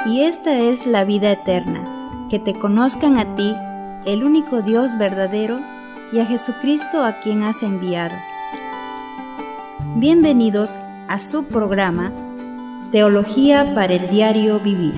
y esta es la vida eterna, que te conozcan a ti, el único Dios verdadero, y a Jesucristo a quien has enviado. Bienvenidos a su programa Teología para el Diario Vivir.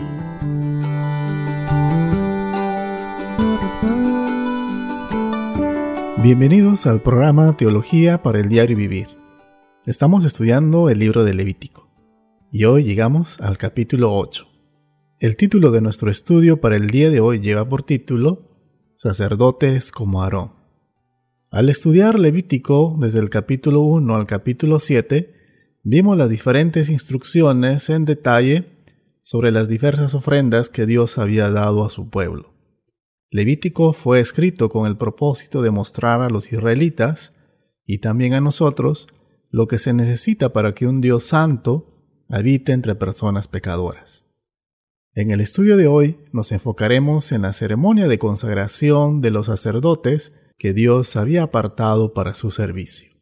Bienvenidos al programa Teología para el Diario Vivir. Estamos estudiando el libro de Levítico y hoy llegamos al capítulo 8. El título de nuestro estudio para el día de hoy lleva por título Sacerdotes como Aarón. Al estudiar Levítico desde el capítulo 1 al capítulo 7, vimos las diferentes instrucciones en detalle sobre las diversas ofrendas que Dios había dado a su pueblo. Levítico fue escrito con el propósito de mostrar a los israelitas y también a nosotros lo que se necesita para que un Dios santo habite entre personas pecadoras. En el estudio de hoy nos enfocaremos en la ceremonia de consagración de los sacerdotes que Dios había apartado para su servicio.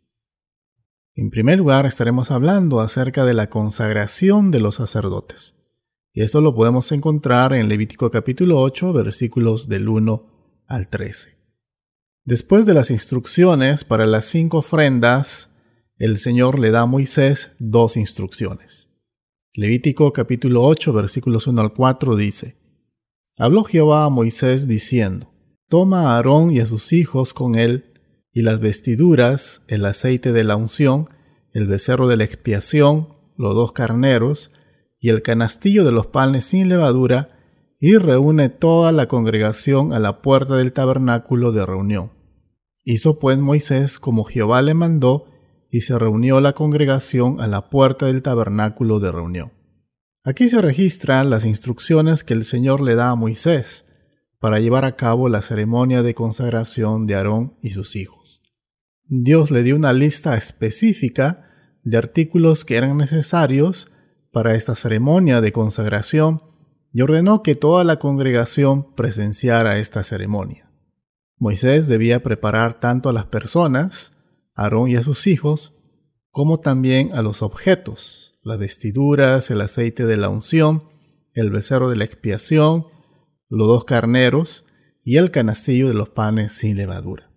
En primer lugar, estaremos hablando acerca de la consagración de los sacerdotes. Y esto lo podemos encontrar en Levítico capítulo 8, versículos del 1 al 13. Después de las instrucciones para las 5 ofrendas, el Señor le da a Moisés 2 instrucciones. Levítico capítulo 8, versículos 1 al 4 dice: Habló Jehová a Moisés diciendo: Toma a Aarón y a sus hijos con él, y las vestiduras, el aceite de la unción, el becerro de la expiación, los 2 carneros, y el canastillo de los panes sin levadura, y reúne toda la congregación a la puerta del tabernáculo de reunión. Hizo pues Moisés como Jehová le mandó, y se reunió la congregación a la puerta del tabernáculo de reunión. Aquí se registran las instrucciones que el Señor le da a Moisés para llevar a cabo la ceremonia de consagración de Aarón y sus hijos. Dios le dio una lista específica de artículos que eran necesarios para esta ceremonia de consagración y ordenó que toda la congregación presenciara esta ceremonia. Moisés debía preparar tanto a las personas, a Aarón y a sus hijos, como también a los objetos, las vestiduras, el aceite de la unción, el becerro de la expiación, los 2 carneros y el canastillo de los panes sin levadura.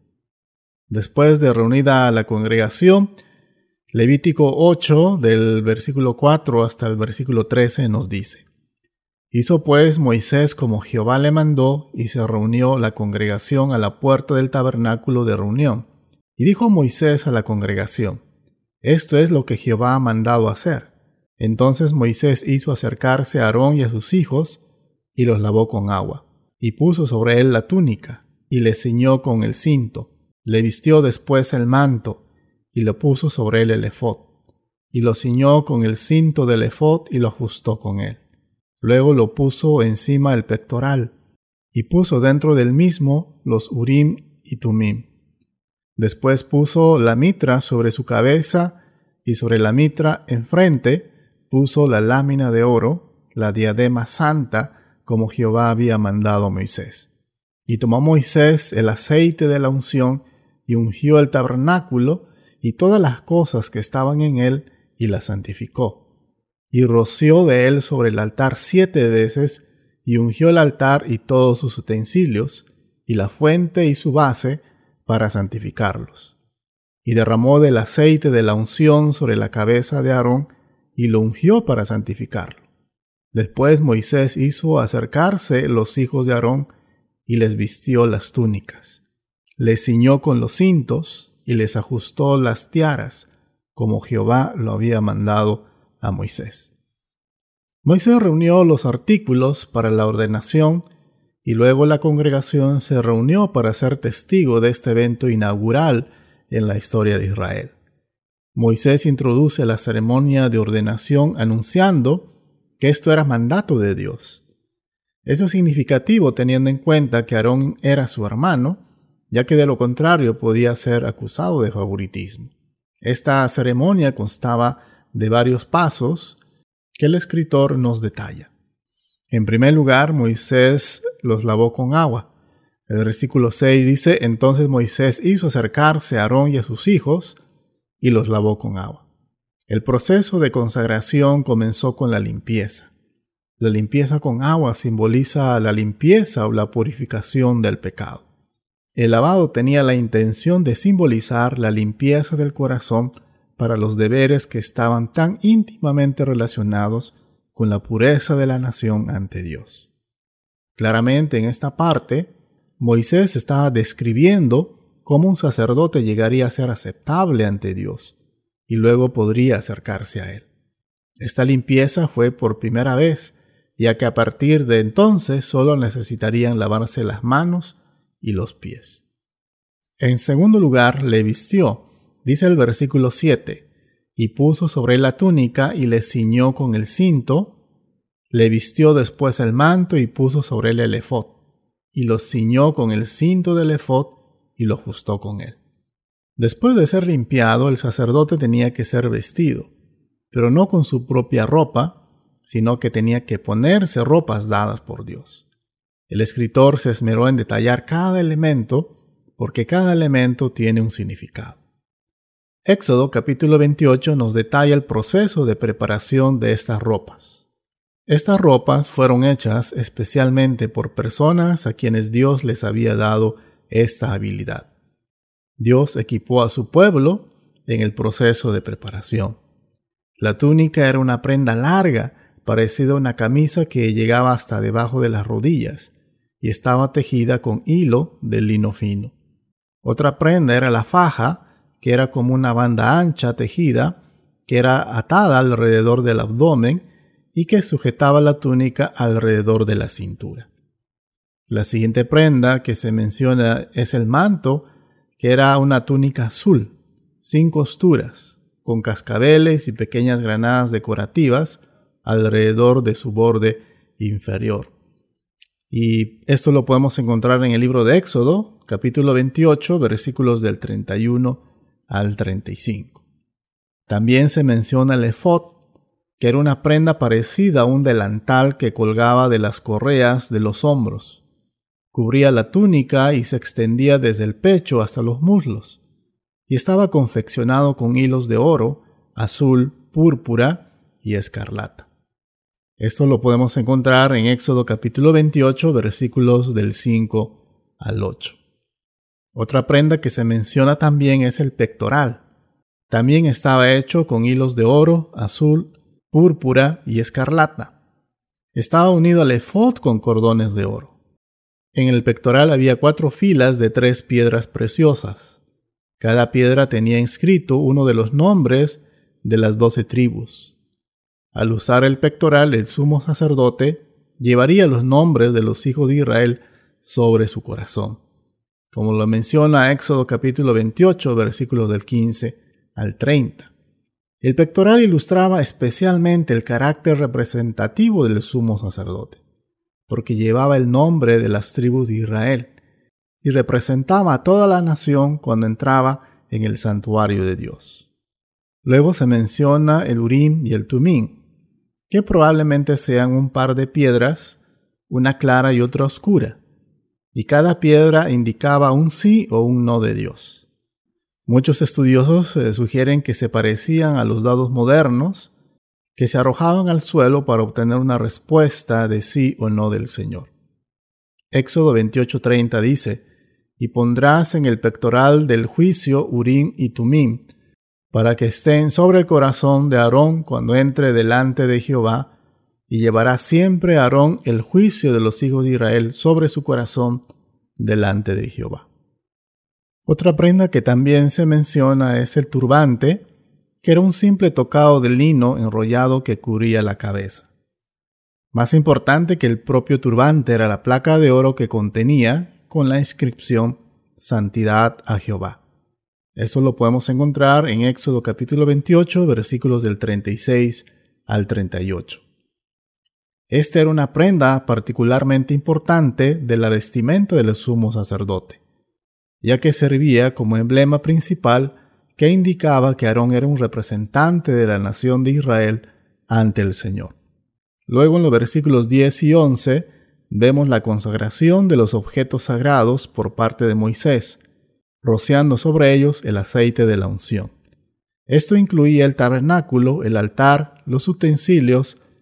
Después de reunida la congregación, Levítico 8, del versículo 4 hasta el versículo 13 nos dice: Hizo pues Moisés como Jehová le mandó, y se reunió la congregación a la puerta del tabernáculo de reunión. Y dijo Moisés a la congregación: Esto es lo que Jehová ha mandado hacer. Entonces Moisés hizo acercarse a Aarón y a sus hijos, y los lavó con agua, y puso sobre él la túnica, y le ciñó con el cinto, le vistió después el manto, y lo puso sobre él el efod, y lo ciñó con el cinto del efod y lo ajustó con él. Luego lo puso encima del pectoral, y puso dentro del mismo los urim y tumim. Después puso la mitra sobre su cabeza, y sobre la mitra enfrente puso la lámina de oro, la diadema santa, como Jehová había mandado a Moisés. Y tomó Moisés el aceite de la unción, y ungió el tabernáculo, y todas las cosas que estaban en él, y las santificó. Y roció de él sobre el altar 7 veces, y ungió el altar y todos sus utensilios, y la fuente y su base, para santificarlos. Y derramó del aceite de la unción sobre la cabeza de Aarón, y lo ungió para santificarlo. Después Moisés hizo acercarse los hijos de Aarón, y les vistió las túnicas. Les ciñó con los cintos, y les ajustó las tiaras, como Jehová lo había mandado a Moisés. Moisés reunió los artículos para la ordenación, y luego la congregación se reunió para ser testigo de este evento inaugural en la historia de Israel. Moisés introduce la ceremonia de ordenación anunciando que esto era mandato de Dios. Eso es significativo teniendo en cuenta que Aarón era su hermano, ya que de lo contrario podía ser acusado de favoritismo. Esta ceremonia constaba de varios pasos que el escritor nos detalla. En primer lugar, Moisés los lavó con agua. El versículo 6 dice: Entonces Moisés hizo acercarse a Aarón y a sus hijos, y los lavó con agua. El proceso de consagración comenzó con la limpieza. La limpieza con agua simboliza la limpieza o la purificación del pecado. El lavado tenía la intención de simbolizar la limpieza del corazón para los deberes que estaban tan íntimamente relacionados con la pureza de la nación ante Dios. Claramente en esta parte, Moisés estaba describiendo cómo un sacerdote llegaría a ser aceptable ante Dios y luego podría acercarse a él. Esta limpieza fue por primera vez, ya que a partir de entonces solo necesitarían lavarse las manos y los pies. En segundo lugar, le vistió, dice el versículo 7, y puso sobre él la túnica y le ciñó con el cinto, le vistió después el manto y puso sobre él el efod, y lo ciñó con el cinto del efod y lo ajustó con él. Después de ser limpiado, el sacerdote tenía que ser vestido, pero no con su propia ropa, sino que tenía que ponerse ropas dadas por Dios. El escritor se esmeró en detallar cada elemento, porque cada elemento tiene un significado. Éxodo capítulo 28 nos detalla el proceso de preparación de estas ropas. Estas ropas fueron hechas especialmente por personas a quienes Dios les había dado esta habilidad. Dios equipó a su pueblo en el proceso de preparación. La túnica era una prenda larga, parecida a una camisa que llegaba hasta debajo de las rodillas y estaba tejida con hilo de lino fino. Otra prenda era la faja, que era como una banda ancha tejida, que era atada alrededor del abdomen y que sujetaba la túnica alrededor de la cintura. La siguiente prenda que se menciona es el manto, que era una túnica azul, sin costuras, con cascabeles y pequeñas granadas decorativas alrededor de su borde inferior. Y esto lo podemos encontrar en el libro de Éxodo, capítulo 28, versículos del 31 al 35. También se menciona el efod, que era una prenda parecida a un delantal que colgaba de las correas de los hombros. Cubría la túnica y se extendía desde el pecho hasta los muslos, y estaba confeccionado con hilos de oro, azul, púrpura y escarlata. Esto lo podemos encontrar en Éxodo capítulo 28, versículos del 5 al 8. Otra prenda que se menciona también es el pectoral. También estaba hecho con hilos de oro, azul, púrpura y escarlata. Estaba unido al efod con cordones de oro. En el pectoral había 4 filas de 3 piedras preciosas. Cada piedra tenía inscrito uno de los nombres de las 12 tribus. Al usar el pectoral, el sumo sacerdote llevaría los nombres de los hijos de Israel sobre su corazón, como lo menciona Éxodo capítulo 28, versículos del 15 al 30. El pectoral ilustraba especialmente el carácter representativo del sumo sacerdote, porque llevaba el nombre de las tribus de Israel y representaba a toda la nación cuando entraba en el santuario de Dios. Luego se menciona el Urim y el Tumim, que probablemente sean un par de piedras, una clara y otra oscura, y cada piedra indicaba un sí o un no de Dios. Muchos estudiosos sugieren que se parecían a los dados modernos, que se arrojaban al suelo para obtener una respuesta de sí o no del Señor. Éxodo 28:30 dice: «Y pondrás en el pectoral del juicio Urim y Tumim, para que estén sobre el corazón de Aarón cuando entre delante de Jehová, y llevará siempre a Aarón el juicio de los hijos de Israel sobre su corazón delante de Jehová». Otra prenda que también se menciona es el turbante, que era un simple tocado de lino enrollado que cubría la cabeza. Más importante que el propio turbante era la placa de oro que contenía con la inscripción «Santidad a Jehová». Eso lo podemos encontrar en Éxodo capítulo 28, versículos del 36 al 38. Esta era una prenda particularmente importante de la vestimenta del sumo sacerdote, ya que servía como emblema principal que indicaba que Aarón era un representante de la nación de Israel ante el Señor. Luego en los versículos 10 y 11 vemos la consagración de los objetos sagrados por parte de Moisés, rociando sobre ellos el aceite de la unción. Esto incluía el tabernáculo, el altar, los utensilios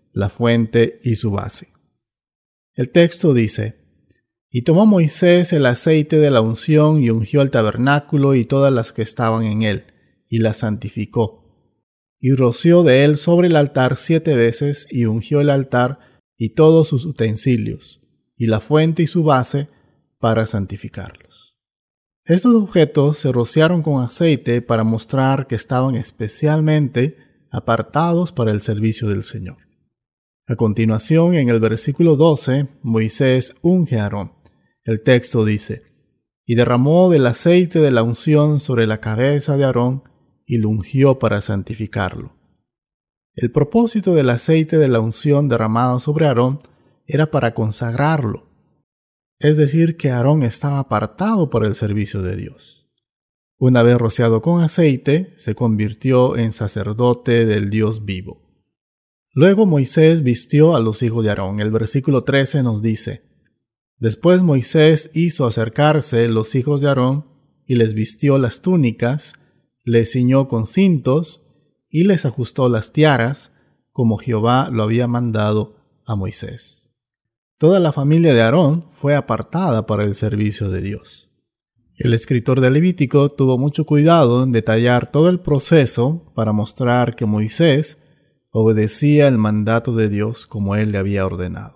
la fuente y su base. El texto dice: Y tomó Moisés el aceite de la unción y ungió el tabernáculo y todas las que estaban en él, y las santificó. Y roció de él sobre el altar 7 veces, y ungió el altar y todos sus utensilios, y la fuente y su base, para santificarlos. Estos objetos se rociaron con aceite para mostrar que estaban especialmente apartados para el servicio del Señor. A continuación, en el versículo 12, Moisés unge a Aarón. El texto dice: Y derramó del aceite de la unción sobre la cabeza de Aarón y lo ungió para santificarlo. El propósito del aceite de la unción derramado sobre Aarón era para consagrarlo, es decir, que Aarón estaba apartado para el servicio de Dios. Una vez rociado con aceite, se convirtió en sacerdote del Dios vivo. Luego Moisés vistió a los hijos de Aarón. El versículo 13 nos dice: Después Moisés hizo acercarse los hijos de Aarón y les vistió las túnicas, les ciñó con cintos y les ajustó las tiaras, como Jehová lo había mandado a Moisés. Toda la familia de Aarón fue apartada para el servicio de Dios. El escritor de Levítico tuvo mucho cuidado en detallar todo el proceso para mostrar que Moisés obedecía el mandato de Dios como él le había ordenado.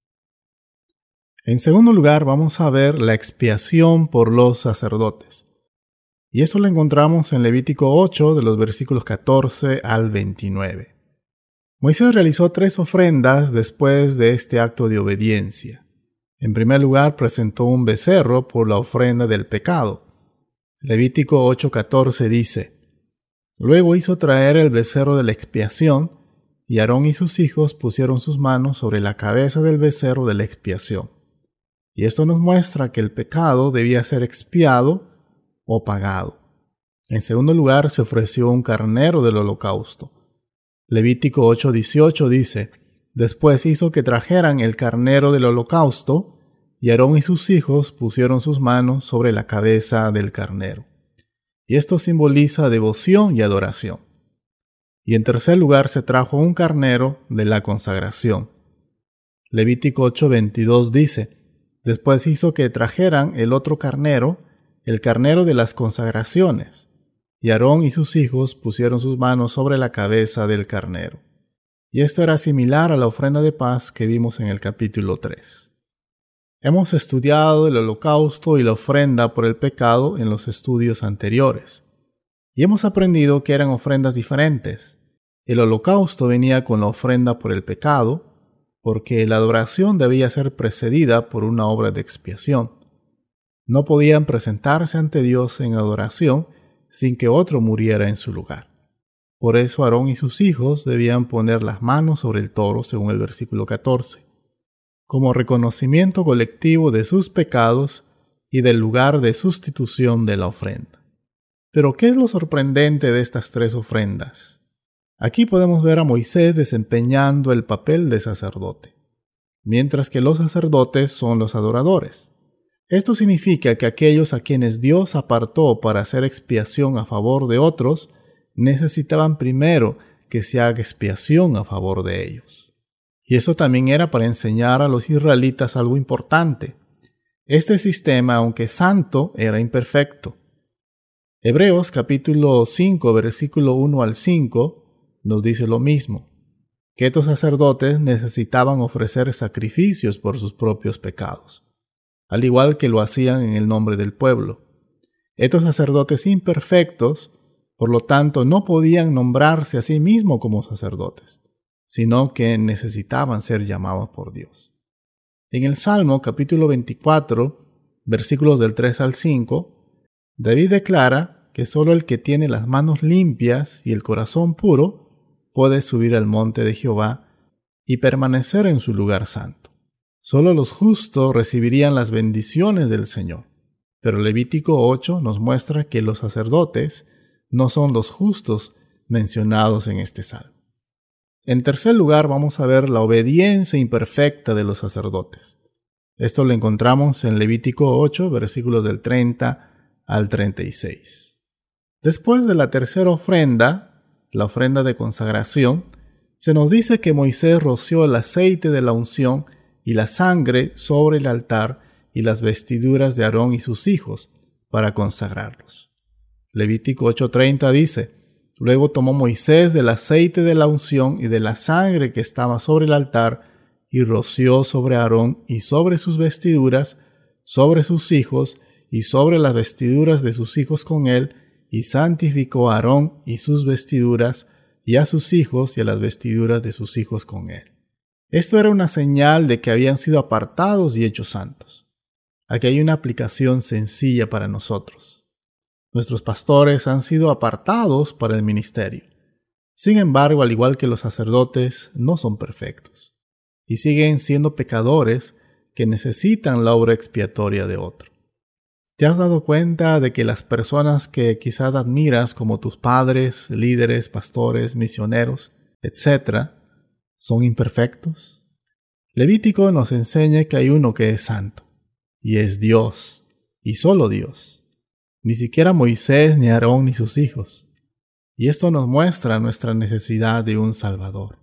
En segundo lugar, vamos a ver la expiación por los sacerdotes. Y eso lo encontramos en Levítico 8, de los versículos 14 al 29. Moisés realizó 3 ofrendas después de este acto de obediencia. En primer lugar, presentó un becerro por la ofrenda del pecado. Levítico 8:14 dice: Luego hizo traer el becerro de la expiación, y Aarón y sus hijos pusieron sus manos sobre la cabeza del becerro de la expiación. Y esto nos muestra que el pecado debía ser expiado o pagado. En segundo lugar, se ofreció un carnero del holocausto. Levítico 8:18 dice: Después hizo que trajeran el carnero del holocausto, y Aarón y sus hijos pusieron sus manos sobre la cabeza del carnero. Y esto simboliza devoción y adoración. Y en tercer lugar, se trajo un carnero de la consagración. Levítico 8:22 dice: Después hizo que trajeran el otro carnero, el carnero de las consagraciones, y Aarón y sus hijos pusieron sus manos sobre la cabeza del carnero. Y esto era similar a la ofrenda de paz que vimos en el capítulo 3. Hemos estudiado el holocausto y la ofrenda por el pecado en los estudios anteriores, y hemos aprendido que eran ofrendas diferentes. El holocausto venía con la ofrenda por el pecado, porque la adoración debía ser precedida por una obra de expiación. No podían presentarse ante Dios en adoración sin que otro muriera en su lugar. Por eso Aarón y sus hijos debían poner las manos sobre el toro, según el versículo 14, como reconocimiento colectivo de sus pecados y del lugar de sustitución de la ofrenda. Pero, ¿qué es lo sorprendente de estas 3 ofrendas? Aquí podemos ver a Moisés desempeñando el papel de sacerdote, mientras que los sacerdotes son los adoradores. Esto significa que aquellos a quienes Dios apartó para hacer expiación a favor de otros, necesitaban primero que se haga expiación a favor de ellos. Y eso también era para enseñar a los israelitas algo importante. Este sistema, aunque santo, era imperfecto. Hebreos capítulo 5, versículo 1 al 5, nos dice lo mismo, que estos sacerdotes necesitaban ofrecer sacrificios por sus propios pecados, al igual que lo hacían en el nombre del pueblo. Estos sacerdotes imperfectos, por lo tanto, no podían nombrarse a sí mismos como sacerdotes, sino que necesitaban ser llamados por Dios. En el Salmo capítulo 24, versículos del 3 al 5, David declara que solo el que tiene las manos limpias y el corazón puro puede subir al monte de Jehová y permanecer en su lugar santo. Solo los justos recibirían las bendiciones del Señor. Pero Levítico 8 nos muestra que los sacerdotes no son los justos mencionados en este salmo. En tercer lugar, vamos a ver la obediencia imperfecta de los sacerdotes. Esto lo encontramos en Levítico 8, versículos del 30 al 36. Después de la tercera ofrenda, la ofrenda de consagración, Se nos dice que Moisés roció el aceite de la unción y la sangre sobre el altar y las vestiduras de Aarón y sus hijos para consagrarlos. Levítico 8:30 dice: Luego tomó Moisés del aceite de la unción y de la sangre que estaba sobre el altar y roció sobre Aarón y sobre sus vestiduras, sobre sus hijos y sobre las vestiduras de sus hijos con él, y santificó a Aarón y sus vestiduras, y a sus hijos y a las vestiduras de sus hijos con él. Esto era una señal de que habían sido apartados y hechos santos. Aquí hay una aplicación sencilla para nosotros. Nuestros pastores han sido apartados para el ministerio. Sin embargo, al igual que los sacerdotes, no son perfectos y siguen siendo pecadores que necesitan la obra expiatoria de otro. ¿Te has dado cuenta de que las personas que quizás admiras como tus padres, líderes, pastores, misioneros, etc., son imperfectos? Levítico nos enseña que hay uno que es santo, y es Dios, y solo Dios. Ni siquiera Moisés, ni Aarón, ni sus hijos. Y esto nos muestra nuestra necesidad de un Salvador.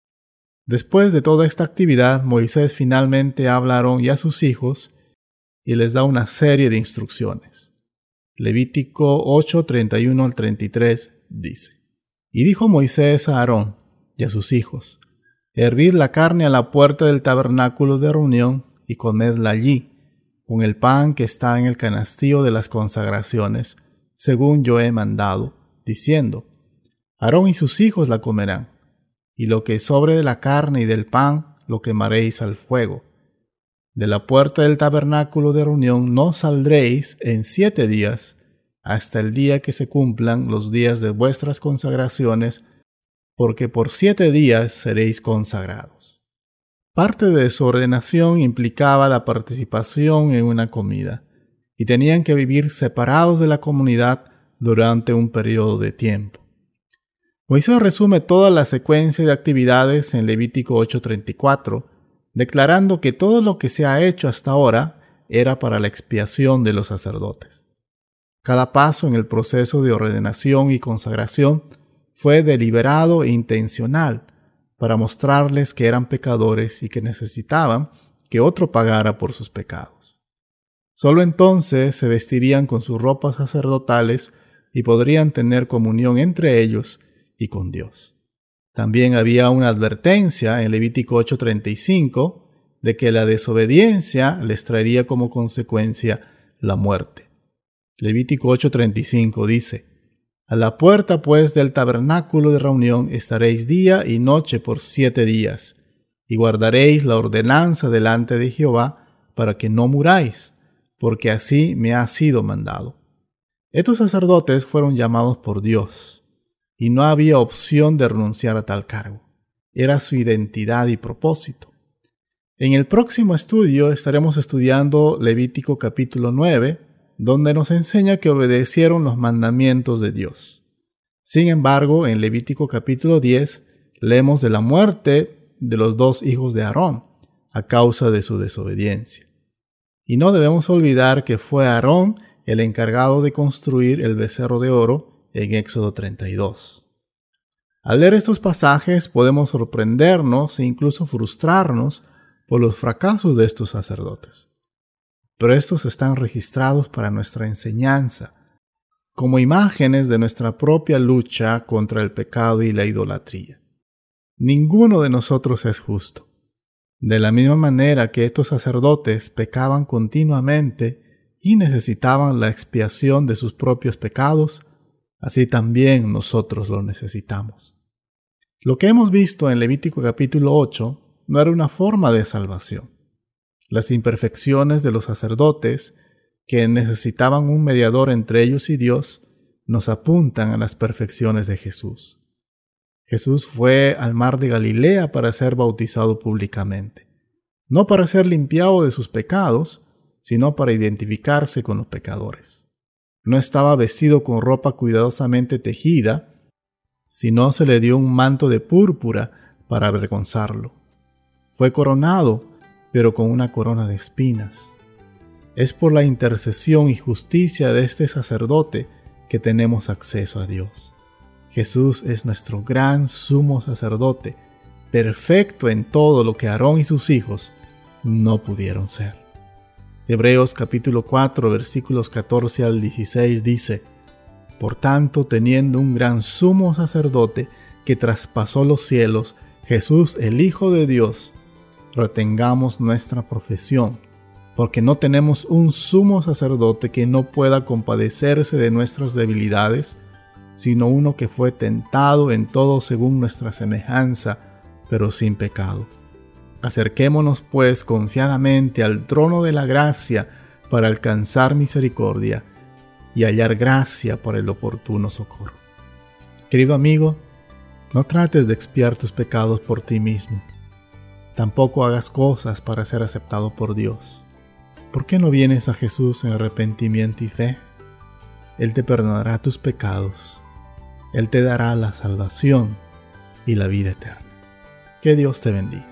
Después de toda esta actividad, Moisés finalmente habla a Aarón y a sus hijos y les da una serie de instrucciones. Levítico 8:31 al 33 dice: Y dijo Moisés a Aarón y a sus hijos: Hervid la carne a la puerta del tabernáculo de reunión y comedla allí, con el pan que está en el canastillo de las consagraciones, según yo he mandado, diciendo: Aarón y sus hijos la comerán, y lo que sobre de la carne y del pan lo quemaréis al fuego. De la puerta del tabernáculo de reunión no saldréis en 7 días, hasta el día que se cumplan los días de vuestras consagraciones, porque por 7 días seréis consagrados. Parte de su ordenación implicaba la participación en una comida, y tenían que vivir separados de la comunidad durante un periodo de tiempo. Moisés resume toda la secuencia de actividades en Levítico 8:34, declarando que todo lo que se ha hecho hasta ahora era para la expiación de los sacerdotes. Cada paso en el proceso de ordenación y consagración fue deliberado e intencional para mostrarles que eran pecadores y que necesitaban que otro pagara por sus pecados. Solo entonces se vestirían con sus ropas sacerdotales y podrían tener comunión entre ellos y con Dios. También había una advertencia en Levítico 8:35 de que la desobediencia les traería como consecuencia la muerte. Levítico 8:35 dice: A la puerta pues del tabernáculo de reunión estaréis día y noche por 7 días, y guardaréis la ordenanza delante de Jehová para que no muráis, porque así me ha sido mandado. Estos sacerdotes fueron llamados por Dios, y no había opción de renunciar a tal cargo. Era su identidad y propósito. En el próximo estudio estaremos estudiando Levítico capítulo 9, donde nos enseña que obedecieron los mandamientos de Dios. Sin embargo, en Levítico capítulo 10 leemos de la muerte de los 2 hijos de Aarón a causa de su desobediencia. Y no debemos olvidar que fue Aarón el encargado de construir el becerro de oro en Éxodo 32. Al leer estos pasajes podemos sorprendernos e incluso frustrarnos por los fracasos de estos sacerdotes. Pero estos están registrados para nuestra enseñanza, como imágenes de nuestra propia lucha contra el pecado y la idolatría. Ninguno de nosotros es justo. De la misma manera que estos sacerdotes pecaban continuamente y necesitaban la expiación de sus propios pecados, así también nosotros lo necesitamos. Lo que hemos visto en Levítico capítulo 8 no era una forma de salvación. Las imperfecciones de los sacerdotes, que necesitaban un mediador entre ellos y Dios, nos apuntan a las perfecciones de Jesús. Jesús fue al mar de Galilea para ser bautizado públicamente, no para ser limpiado de sus pecados, sino para identificarse con los pecadores. No estaba vestido con ropa cuidadosamente tejida, sino se le dio un manto de púrpura para avergonzarlo. Fue coronado, pero con una corona de espinas. Es por la intercesión y justicia de este sacerdote que tenemos acceso a Dios. Jesús es nuestro gran sumo sacerdote perfecto en todo lo que Aarón y sus hijos no pudieron ser. Hebreos capítulo 4 versículos 14 al 16 dice: Por tanto, teniendo un gran sumo sacerdote que traspasó los cielos, Jesús el Hijo de Dios, retengamos nuestra profesión, porque no tenemos un sumo sacerdote que no pueda compadecerse de nuestras debilidades, sino uno que fue tentado en todo según nuestra semejanza, pero sin pecado. Acerquémonos pues confiadamente al trono de la gracia para alcanzar misericordia y hallar gracia para el oportuno socorro. Querido amigo, no trates de expiar tus pecados por ti mismo. Tampoco hagas cosas para ser aceptado por Dios. ¿Por qué no vienes a Jesús en arrepentimiento y fe? Él te perdonará tus pecados. Él te dará la salvación y la vida eterna. Que Dios te bendiga.